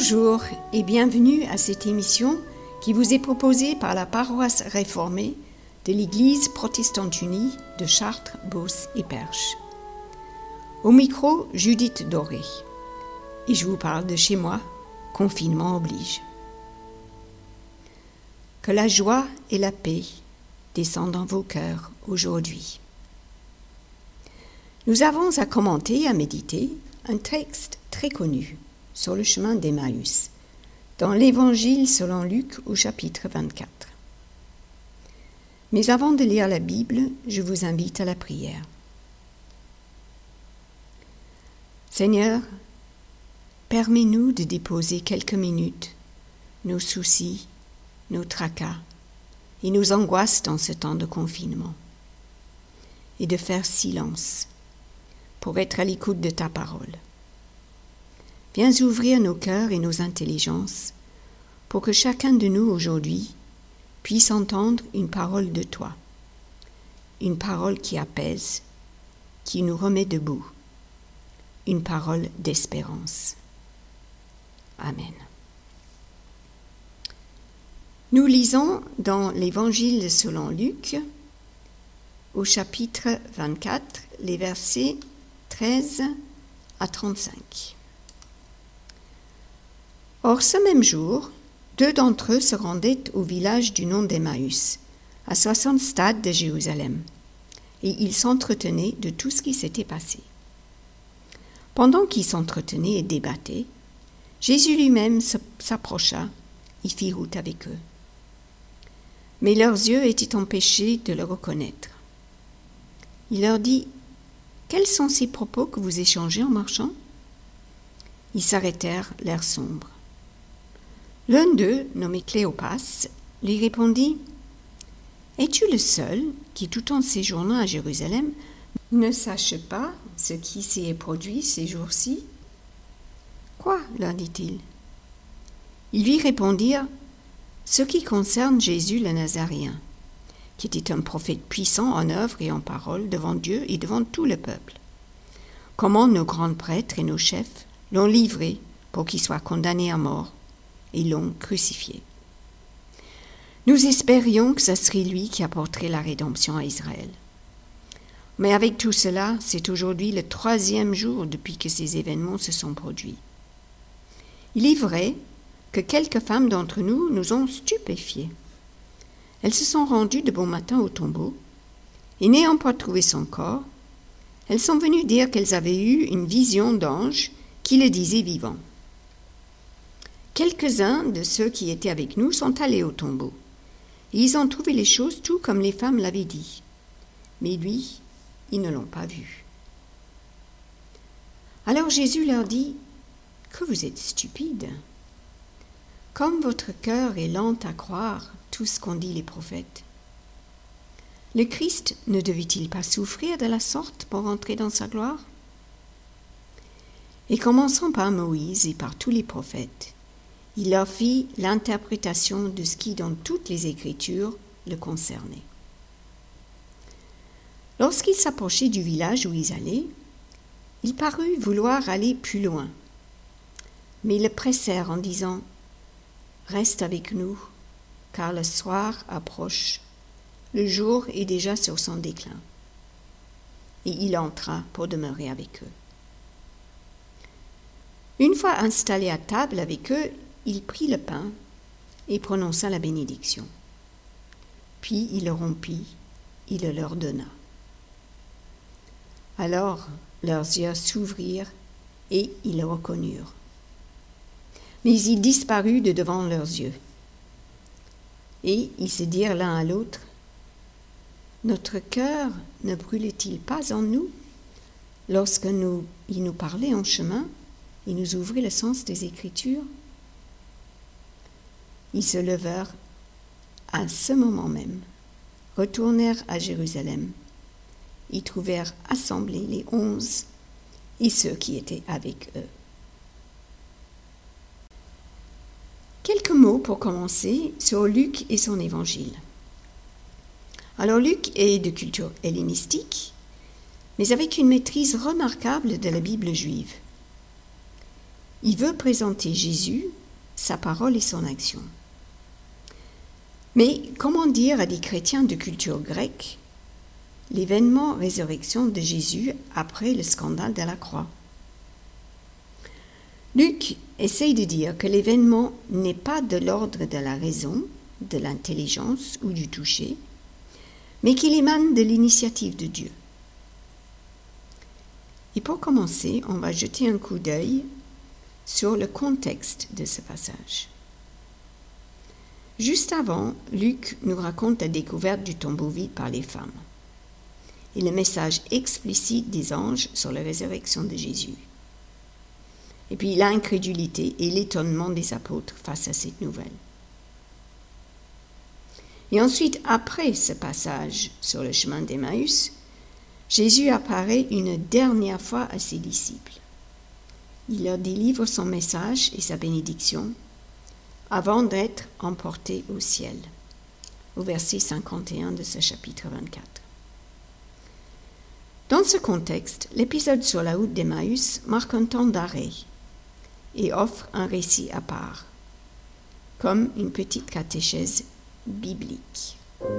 Bonjour et bienvenue à cette émission qui vous est proposée par la paroisse réformée de l'Église protestante unie de Chartres, Beauce et Perche. Au micro, Judith Doré. Et je vous parle de chez moi, confinement oblige. Que la joie et la paix descendent dans vos cœurs aujourd'hui. Nous avons à commenter et à méditer un texte très connu sur le chemin d'Emmaüs, dans l'Évangile selon Luc au chapitre 24. Mais avant de lire la Bible, je vous invite à la prière. Seigneur, permets-nous de déposer quelques minutes nos soucis, nos tracas et nos angoisses dans ce temps de confinement, et de faire silence pour être à l'écoute de ta parole. Viens ouvrir nos cœurs et nos intelligences pour que chacun de nous aujourd'hui puisse entendre une parole de toi, une parole qui apaise, qui nous remet debout, une parole d'espérance. Amen. Nous lisons dans l'Évangile selon Luc, au chapitre 24, les versets 13 à 35. Or, ce même jour, 2 d'entre eux se rendaient au village du nom d'Emmaüs, à 60 stades de Jérusalem, et ils s'entretenaient de tout ce qui s'était passé. Pendant qu'ils s'entretenaient et débattaient, Jésus lui-même s'approcha et fit route avec eux. Mais leurs yeux étaient empêchés de le reconnaître. Il leur dit : « Quels sont ces propos que vous échangez en marchant ?» Ils s'arrêtèrent, l'air sombre. L'un d'eux, nommé Cléopas, lui répondit : « Es-tu le seul qui, tout en séjournant à Jérusalem, ne sache pas ce qui s'y est produit ces jours-ci ?»« Quoi ?» leur dit-il. Ils lui répondirent : « Ce qui concerne Jésus le Nazaréen, qui était un prophète puissant en œuvre et en parole devant Dieu et devant tout le peuple. Comment nos grands prêtres et nos chefs l'ont livré pour qu'il soit condamné à mort et l'ont crucifié. Nous espérions que ce serait lui qui apporterait la rédemption à Israël. Mais avec tout cela, c'est aujourd'hui le 3e jour depuis que ces événements se sont produits. Il est vrai que quelques femmes d'entre nous nous ont stupéfiés. Elles se sont rendues de bon matin au tombeau, et n'ayant pas trouvé son corps, elles sont venues dire qu'elles avaient eu une vision d'ange qui le disait vivant. Quelques-uns de ceux qui étaient avec nous sont allés au tombeau, et ils ont trouvé les choses tout comme les femmes l'avaient dit. Mais lui, ils ne l'ont pas vu. Alors Jésus leur dit : « Que vous êtes stupides ! Comme votre cœur est lent à croire tout ce qu'ont dit les prophètes. Le Christ ne devait-il pas souffrir de la sorte pour entrer dans sa gloire ? Et commençant par Moïse et par tous les prophètes, il leur fit l'interprétation de ce qui, dans toutes les Écritures, le concernait. Lorsqu'ils s'approchaient du village où ils allaient, il parut vouloir aller plus loin. Mais ils le pressèrent en disant : « Reste avec nous, car le soir approche, le jour est déjà sur son déclin. » Et il entra pour demeurer avec eux. Une fois installé à table avec eux, il prit le pain et prononça la bénédiction. Puis il le rompit, il le leur donna. Alors leurs yeux s'ouvrirent et ils le reconnurent. Mais il disparut de devant leurs yeux. Et ils se dirent l'un à l'autre : « Notre cœur ne brûlait-il pas en nous lorsque il nous parlait en chemin et nous ouvrait le sens des Écritures ?» Ils se levèrent à ce moment même, retournèrent à Jérusalem, y trouvèrent assemblés les 11 et ceux qui étaient avec eux. Quelques mots pour commencer sur Luc et son évangile. Alors Luc est de culture hellénistique, mais avec une maîtrise remarquable de la Bible juive. Il veut présenter Jésus sa parole et son action. Mais comment dire à des chrétiens de culture grecque l'événement résurrection de Jésus après le scandale de la croix? Luc essaye de dire que l'événement n'est pas de l'ordre de la raison, de l'intelligence ou du toucher, mais qu'il émane de l'initiative de Dieu. Et pour commencer, on va jeter un coup d'œil sur le contexte de ce passage. Juste avant, Luc nous raconte la découverte du tombeau vide par les femmes et le message explicite des anges sur la résurrection de Jésus. Et puis l'incrédulité et l'étonnement des apôtres face à cette nouvelle. Et ensuite, après ce passage sur le chemin d'Emmaüs, Jésus apparaît une dernière fois à ses disciples. Il leur délivre son message et sa bénédiction avant d'être emporté au ciel, au verset 51 de ce chapitre 24. Dans ce contexte, l'épisode sur la route d'Emmaüs marque un temps d'arrêt et offre un récit à part, comme une petite catéchèse biblique.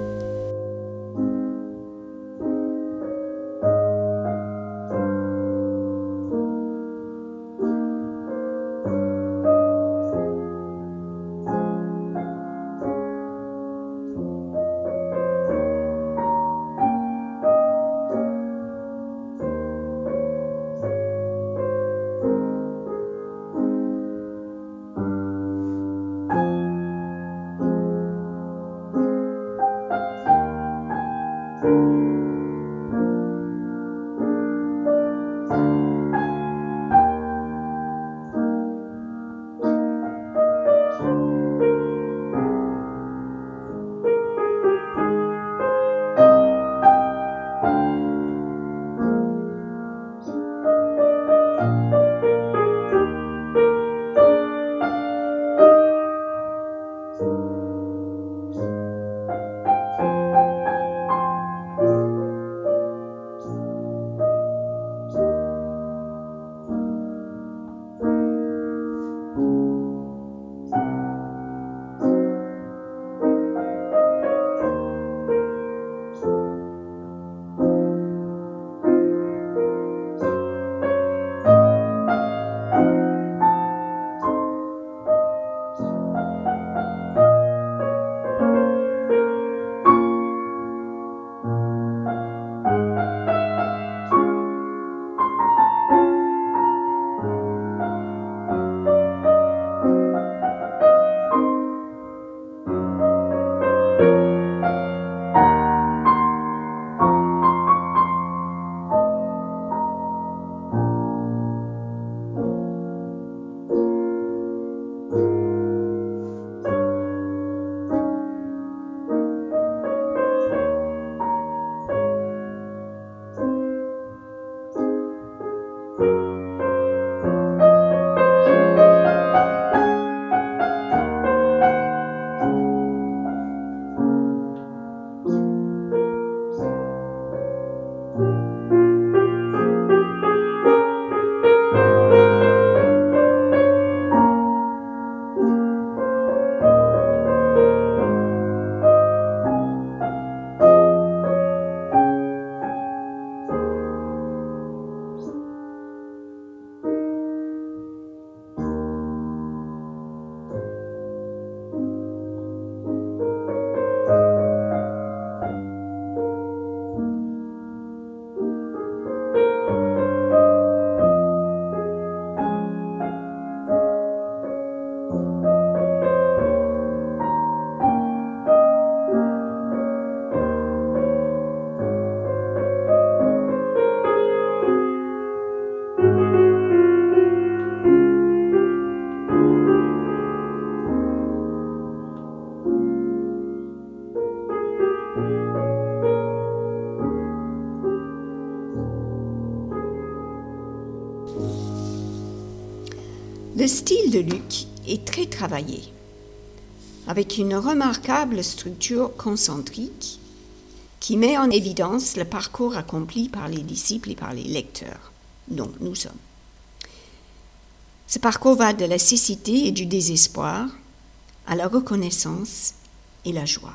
Le style de Luc est très travaillé, avec une remarquable structure concentrique qui met en évidence le parcours accompli par les disciples et par les lecteurs, dont nous sommes. Ce parcours va de la cécité et du désespoir à la reconnaissance et la joie.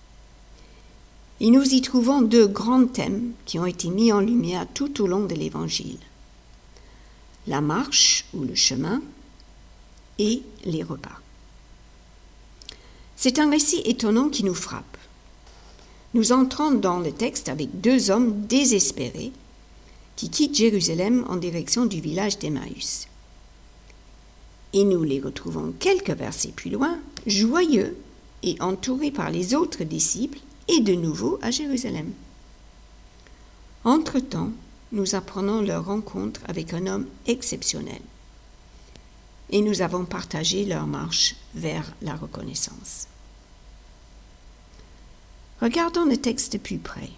Et nous y trouvons deux grands thèmes qui ont été mis en lumière tout au long de l'Évangile. La marche ou le chemin et les repas. C'est un récit étonnant qui nous frappe. Nous entrons dans le texte avec deux hommes désespérés qui quittent Jérusalem en direction du village d'Emmaüs. Et nous les retrouvons quelques versets plus loin, joyeux et entourés par les autres disciples et de nouveau à Jérusalem. Entre-temps, nous apprenons leur rencontre avec un homme exceptionnel et nous avons partagé leur marche vers la reconnaissance. Regardons le texte de plus près.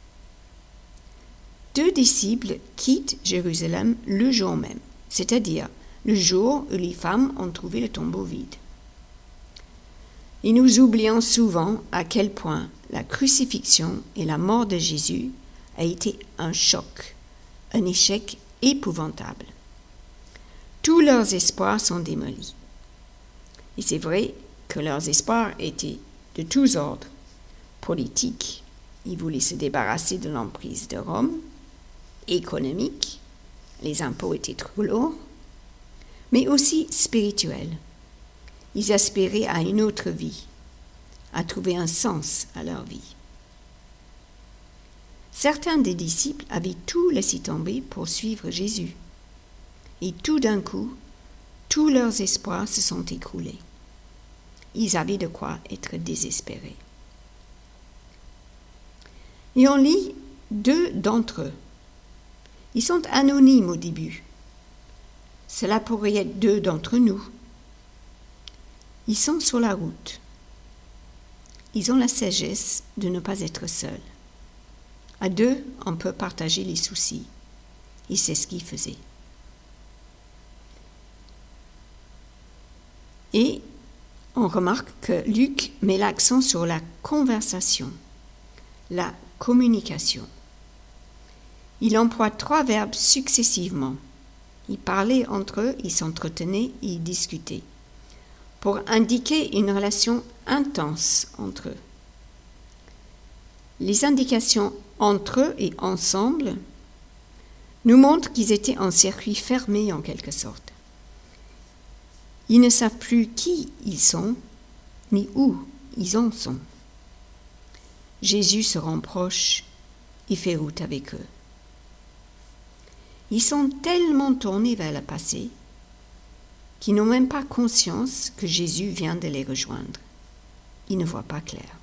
Deux disciples quittent Jérusalem le jour même, c'est-à-dire le jour où les femmes ont trouvé le tombeau vide. Et nous oublions souvent à quel point la crucifixion et la mort de Jésus a été un choc, un échec épouvantable. Tous leurs espoirs sont démolis. Et c'est vrai que leurs espoirs étaient de tous ordres. Politique, ils voulaient se débarrasser de l'emprise de Rome. Économique, les impôts étaient trop lourds. Mais aussi spirituel. Ils aspiraient à une autre vie, à trouver un sens à leur vie. Certains des disciples avaient tout laissé tomber pour suivre Jésus. Et tout d'un coup, tous leurs espoirs se sont écroulés. Ils avaient de quoi être désespérés. Et on lit deux d'entre eux. Ils sont anonymes au début. Cela pourrait être deux d'entre nous. Ils sont sur la route. Ils ont la sagesse de ne pas être seuls. À deux, on peut partager les soucis. Et c'est ce qu'ils faisaient. Et on remarque que Luc met l'accent sur la conversation, la communication. Il emploie 3 verbes successivement. Ils parlaient entre eux, ils s'entretenaient et ils discutaient, pour indiquer une relation intense entre eux. Les indications entre eux et ensemble nous montrent qu'ils étaient en circuit fermé en quelque sorte. Ils ne savent plus qui ils sont, ni où ils en sont. Jésus se rend proche et fait route avec eux. Ils sont tellement tournés vers le passé qu'ils n'ont même pas conscience que Jésus vient de les rejoindre. Ils ne voient pas clair.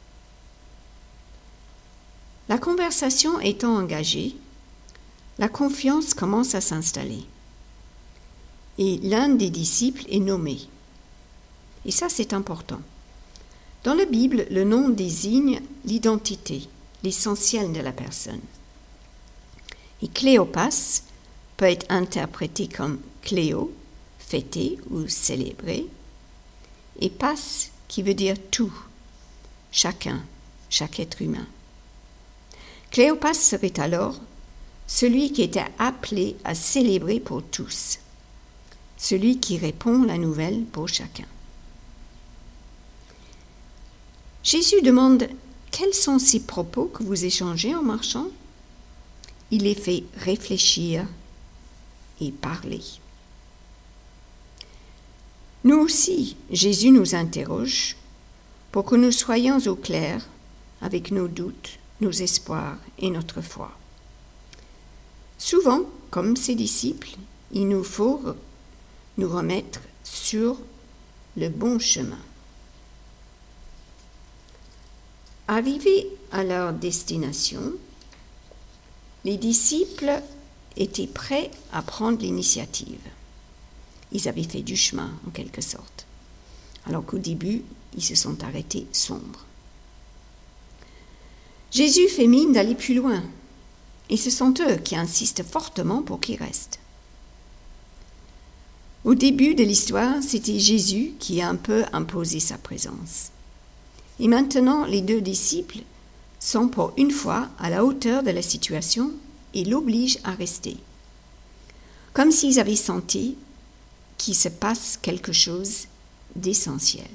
La conversation étant engagée, la confiance commence à s'installer. Et l'un des disciples est nommé. Et ça, c'est important. Dans la Bible, le nom désigne l'identité, l'essentiel de la personne. Et Cléopas peut être interprété comme Cléo, fêter ou célébrer, et pas qui veut dire tout, chacun, chaque être humain. Cléopas serait alors celui qui était appelé à célébrer pour tous, celui qui répond la nouvelle pour chacun. Jésus demande « Quels sont ces propos que vous échangez en marchant ?» Il les fait réfléchir et parler. Nous aussi, Jésus nous interroge pour que nous soyons au clair avec nos doutes, nos espoirs et notre foi. Souvent, comme ses disciples, il nous faut nous remettre sur le bon chemin. Arrivés à leur destination, les disciples étaient prêts à prendre l'initiative. Ils avaient fait du chemin, en quelque sorte, alors qu'au début, ils se sont arrêtés sombres. Jésus fait mine d'aller plus loin, et ce sont eux qui insistent fortement pour qu'ils restent. Au début de l'histoire, c'était Jésus qui a un peu imposé sa présence. Et maintenant, les deux disciples sont pour une fois à la hauteur de la situation et l'obligent à rester. Comme s'ils avaient senti qu'il se passe quelque chose d'essentiel.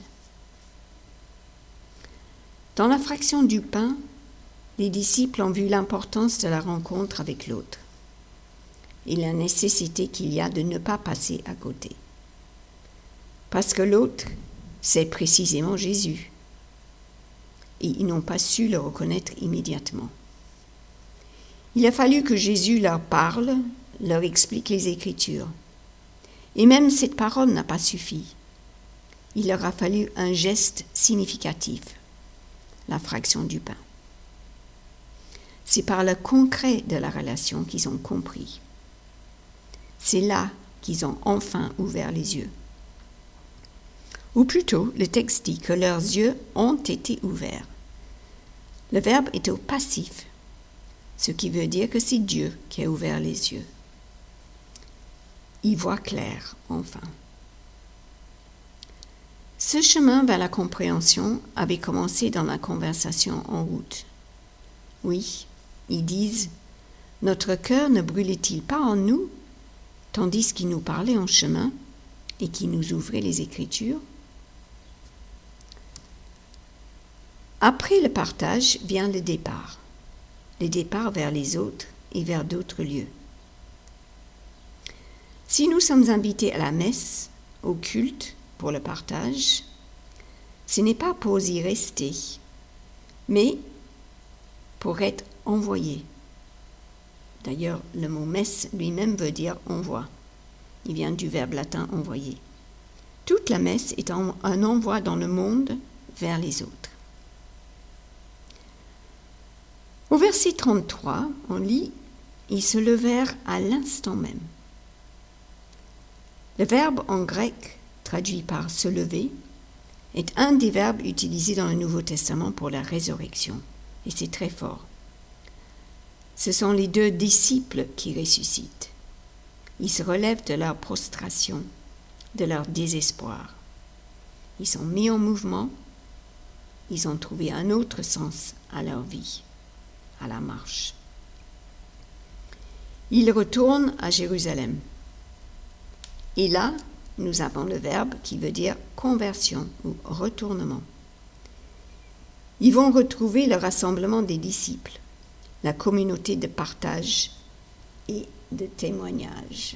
Dans la fraction du pain, les disciples ont vu l'importance de la rencontre avec l'autre et la nécessité qu'il y a de ne pas passer à côté. Parce que l'autre, c'est précisément Jésus. Et ils n'ont pas su le reconnaître immédiatement. Il a fallu que Jésus leur parle, leur explique les Écritures. Et même cette parole n'a pas suffi. Il leur a fallu un geste significatif, la fraction du pain. C'est par le concret de la relation qu'ils ont compris. C'est là qu'ils ont enfin ouvert les yeux. Ou plutôt, le texte dit que leurs yeux ont été ouverts. Le verbe est au passif, ce qui veut dire que c'est Dieu qui a ouvert les yeux. Ils voient clair, enfin. Ce chemin vers la compréhension avait commencé dans la conversation en route. Oui, ils disent « Notre cœur ne brûlait-il pas en nous, tandis qu'il nous parlait en chemin et qu'il nous ouvrait les Écritures ?» Après le partage vient le départ vers les autres et vers d'autres lieux. Si nous sommes invités à la messe, au culte, pour le partage, ce n'est pas pour y rester, mais pour être envoyé. D'ailleurs, le mot messe lui-même veut dire envoi. Il vient du verbe latin envoyer. Toute la messe est un envoi dans le monde vers les autres. Au verset 33, on lit « Ils se levèrent à l'instant même ». Le verbe en grec, traduit par « se lever », est un des verbes utilisés dans le Nouveau Testament pour la résurrection, et c'est très fort. Ce sont les deux disciples qui ressuscitent. Ils se relèvent de leur prostration, de leur désespoir. Ils sont mis en mouvement, ils ont trouvé un autre sens à leur vie, à la marche. Ils retournent à Jérusalem. Et là, nous avons le verbe qui veut dire conversion ou retournement. Ils vont retrouver le rassemblement des disciples, la communauté de partage et de témoignage.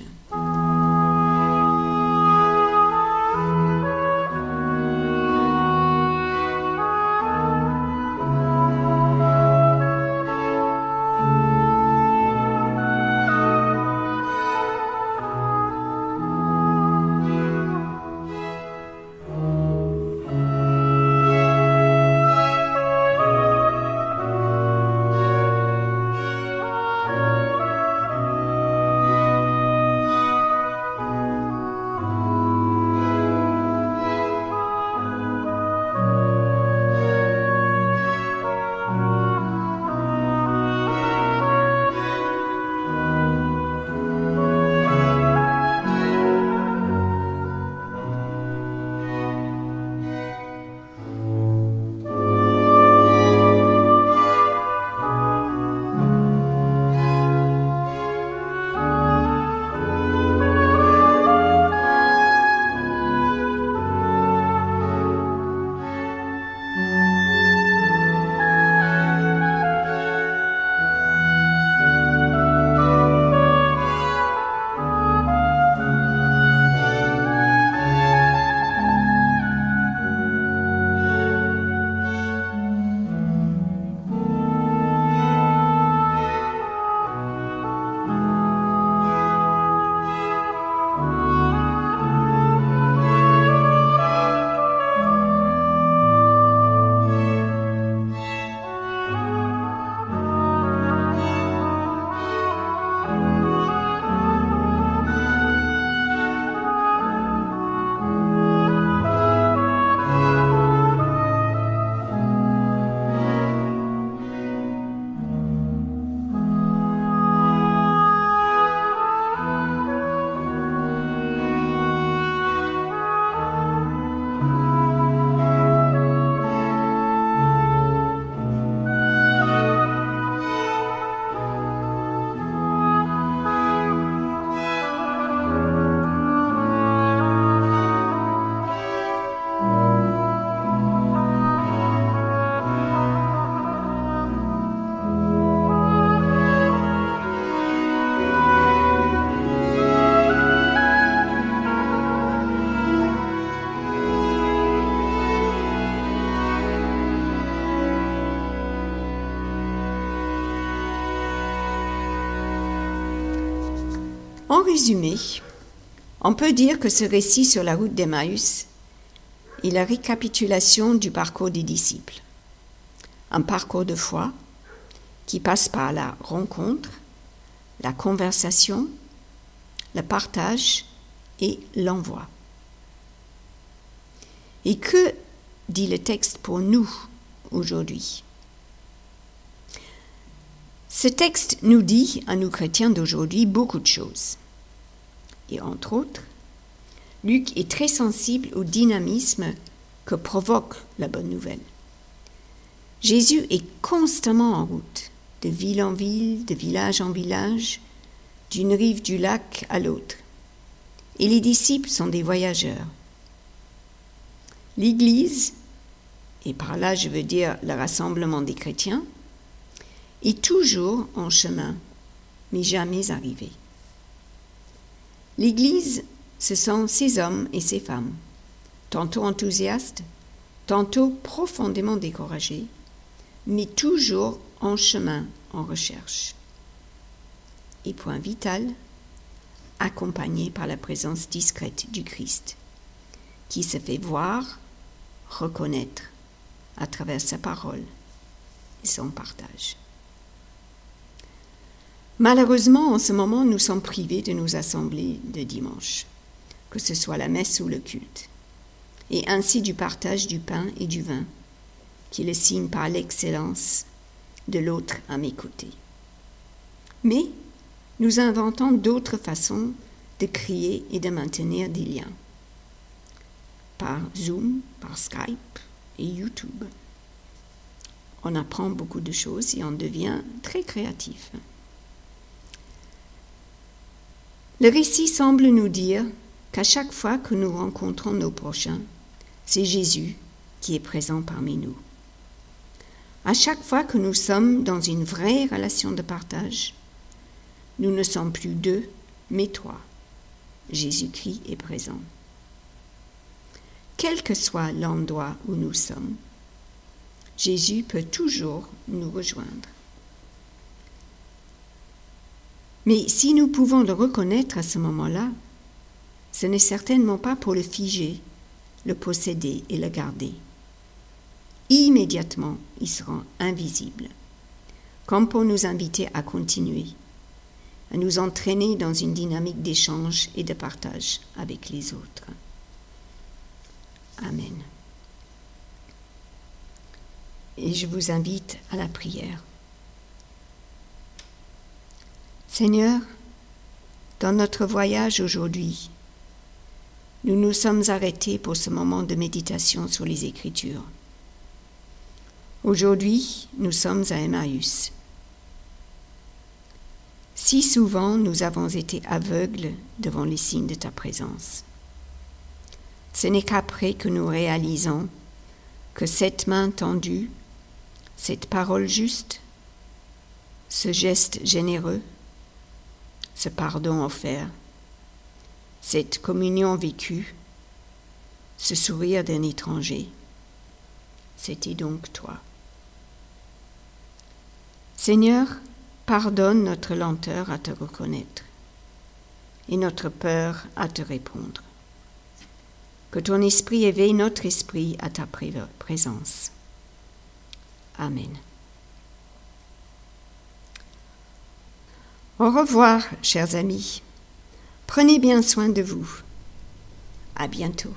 En résumé, on peut dire que ce récit sur la route d'Emmaüs est la récapitulation du parcours des disciples. Un parcours de foi qui passe par la rencontre, la conversation, le partage et l'envoi. Et que dit le texte pour nous aujourd'hui? Ce texte nous dit, à nous chrétiens d'aujourd'hui, beaucoup de choses. Et entre autres, Luc est très sensible au dynamisme que provoque la bonne nouvelle. Jésus est constamment en route, de ville en ville, de village en village, d'une rive du lac à l'autre. Et les disciples sont des voyageurs. L'Église, et par là je veux dire le rassemblement des chrétiens, est toujours en chemin, mais jamais arrivé. L'Église, ce sont ces hommes et ces femmes, tantôt enthousiastes, tantôt profondément découragés, mais toujours en chemin, en recherche. Et point vital, accompagné par la présence discrète du Christ, qui se fait voir, reconnaître à travers sa parole et son partage. Malheureusement, en ce moment, nous sommes privés de nos assemblées de dimanche, que ce soit la messe ou le culte, et ainsi du partage du pain et du vin, qui est le signe par l'excellence de l'autre à mes côtés. Mais nous inventons d'autres façons de créer et de maintenir des liens, par Zoom, par Skype et YouTube. On apprend beaucoup de choses et on devient très créatif. Le récit semble nous dire qu'à chaque fois que nous rencontrons nos prochains, c'est Jésus qui est présent parmi nous. À chaque fois que nous sommes dans une vraie relation de partage, nous ne sommes plus deux, mais trois. Jésus-Christ est présent. Quel que soit l'endroit où nous sommes, Jésus peut toujours nous rejoindre. Mais si nous pouvons le reconnaître à ce moment-là, ce n'est certainement pas pour le figer, le posséder et le garder. Immédiatement, il sera invisible, comme pour nous inviter à continuer, à nous entraîner dans une dynamique d'échange et de partage avec les autres. Amen. Et je vous invite à la prière. Seigneur, dans notre voyage aujourd'hui, nous nous sommes arrêtés pour ce moment de méditation sur les Écritures. Aujourd'hui, nous sommes à Emmaüs. Si souvent nous avons été aveugles devant les signes de ta présence. Ce n'est qu'après que nous réalisons que cette main tendue, cette parole juste, ce geste généreux, ce pardon offert, cette communion vécue, ce sourire d'un étranger, c'était donc toi. Seigneur, pardonne notre lenteur à te reconnaître et notre peur à te répondre. Que ton esprit éveille notre esprit à ta présence. Amen. Au revoir, chers amis. Prenez bien soin de vous. À bientôt.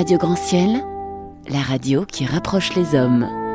Radio Grand Ciel, la radio qui rapproche les hommes.